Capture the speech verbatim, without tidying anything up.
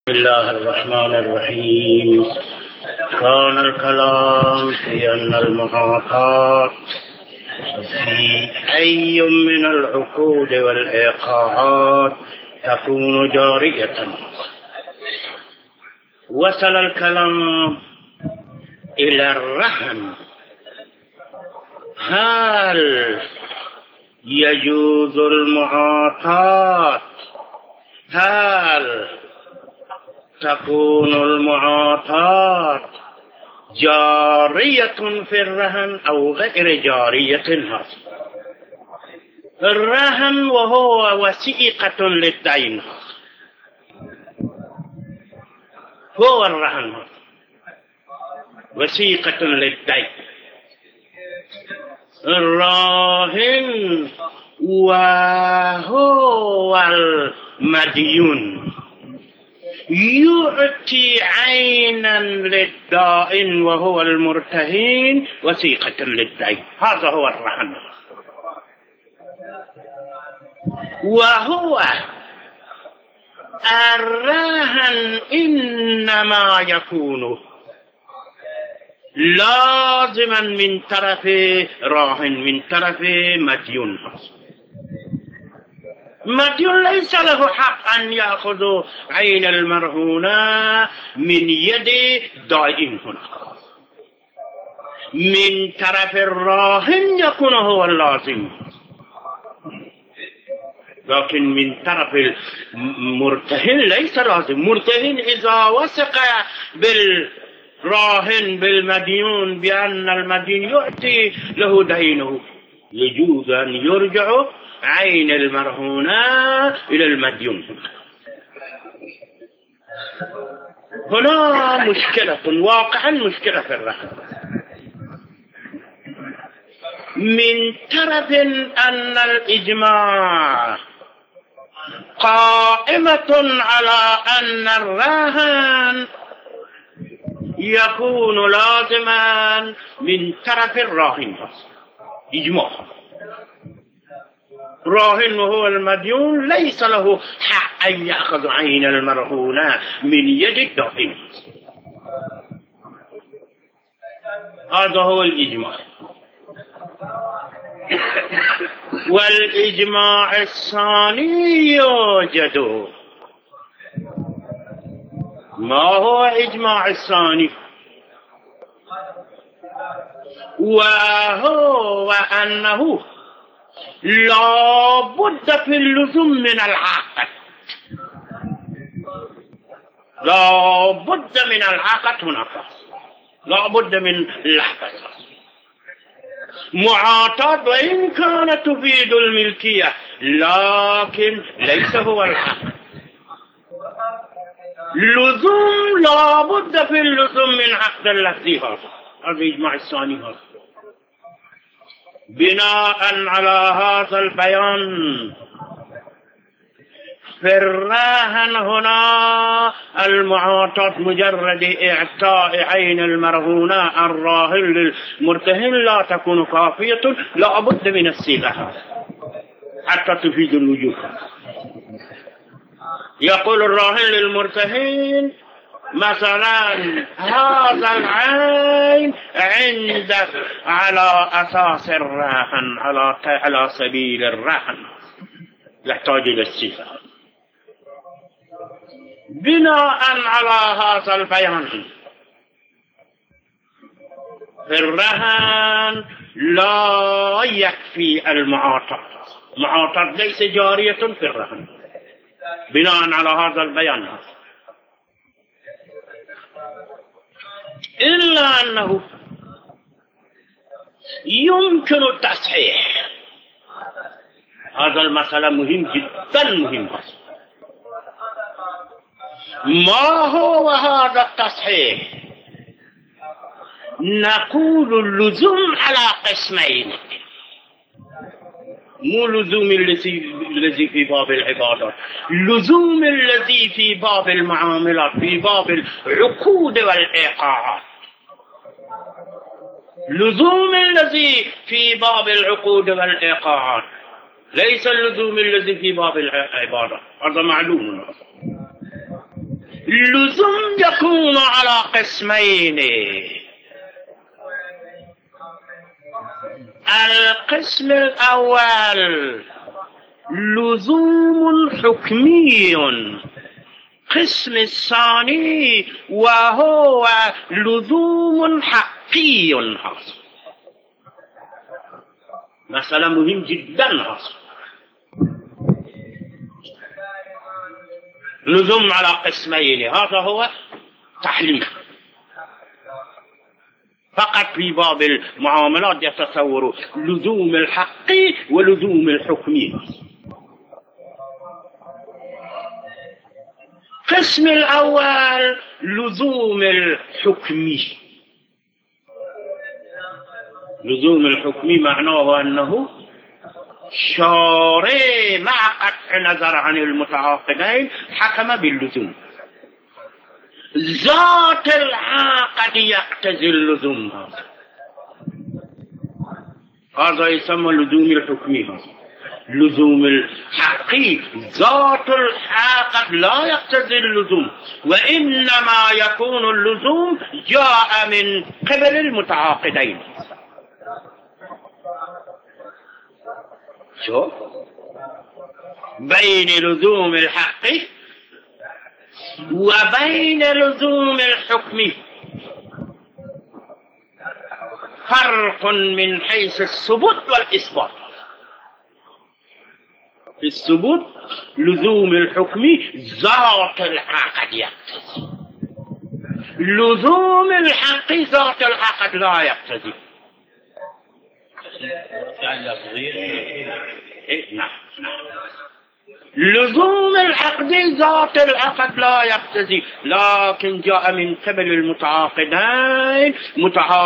بسم الله الرحمن الرحيم. كان الكلام في أن المعاقات في أي من العقود والإيقاعات تكون جارية. وصل الكلام إلى الرهن. هل يجوز المعاقات؟ هل تكون المعاقات جارية في الرهن أو غير جارية؟ الرهن وهو وثيقة للدين، هو الرهن وثيقة للدين. الراهن وهو المديون يعطي عينا للدائن وهو المرتهن وثيقة للدين. هذا هو الرهن. وهو الرهن إنما يكون لازما من طرف راهن، من طرف مديون. مديون ليس له حق أن يأخذ عين المرهونة من يد دائن. هنا من طرف الراهن يكون هو اللازم، لكن من طرف المرتهن ليس لازم. مرتهن إذا وثق بالراهن بالمديون بأن المدين يعطي له دينه، يجوز أن يرجع عين المرهونة إلى المديون. هنا مشكلة، واقعا مشكلة في الرهن. من طرف أن الإجماع قائمة على أن الرهن يكون لازما من طرف الراهن. إجماع. راهن وهو المديون ليس له حق أن يأخذ عين المرهونة من يد الدائن. هذا هو الإجماع. والإجماع الثاني يوجد. ما هو إجماع الثاني؟ وهو أنه لا بد في اللزوم من العقد. لا بد من العقد. هناك لا بد من العقد. معاطاة وإن كانت تفيد الملكية لكن ليس هو العقد. لزوم لا بد في اللزوم من عقد اللفظي. هذا الإجماع الثاني. هذا بناء على هذا البيان في الرهن هنا المعاطاة مجرد إعطاء عين المرهونة الراهن للمرتهن لا تكون كافية، لا بد من الصيغة حتى تفيد الوجوب. يقول الراهن للمرتهن مثلا هذا العين عندك على أساس الرهن، على على سبيل الرهن، يحتاج إلى الصيغة. بناء على هذا البيان في الرهن لا يكفي المعاطاة. المعاطاة ليس جارية في الرهن بناء على هذا البيان، إلا أنه يمكن التصحيح. هذا المسألة مهم جدا، مهم. ما هو هذا التصحيح؟ نقول اللزوم على قسمين. مو لزوم الذي في باب العبادات، لزوم الذي في باب المعاملات، في باب العقود والإيقاعات. لزوم الذي في باب العقود والإيقاعات ليس اللزوم الذي في باب العبادة، هذا معلوم. اللزوم يكون على قسمين. القسم الأول لزوم حكمي، القسم الثاني وهو لزوم حقي. مثلا مهم جدا، لزوم على قسمين، هذا هو تحليل. فقط في باب المعاملات يتصور لزوم الحقي ولزوم الحكمي. القسم الأول لزوم الحكمي. لزوم الحكمي معناه أنه شارع مع قطع نظر عن المتعاقدين حكم باللزوم. ذات العقد يقتضي اللزوم، هذا هذا يسمى لزوم الحكمي. هذا لزوم الحقي، ذات العقد لا يقتضي اللزوم، وإنما يكون اللزوم جاء من قبل المتعاقدين. شو بين لزوم الحق وبين لزوم الحكم فرق من حيث الثبوت والإثبات. في الثبوت لزوم الحكم ذات العقد يقتضي، لزوم الحق ذات العقد لا يقتضي. نعم نعم. لزوم العقد ذات العقد لا يقتضي، لكن جاء من قبل المتعاقدين متعاقدين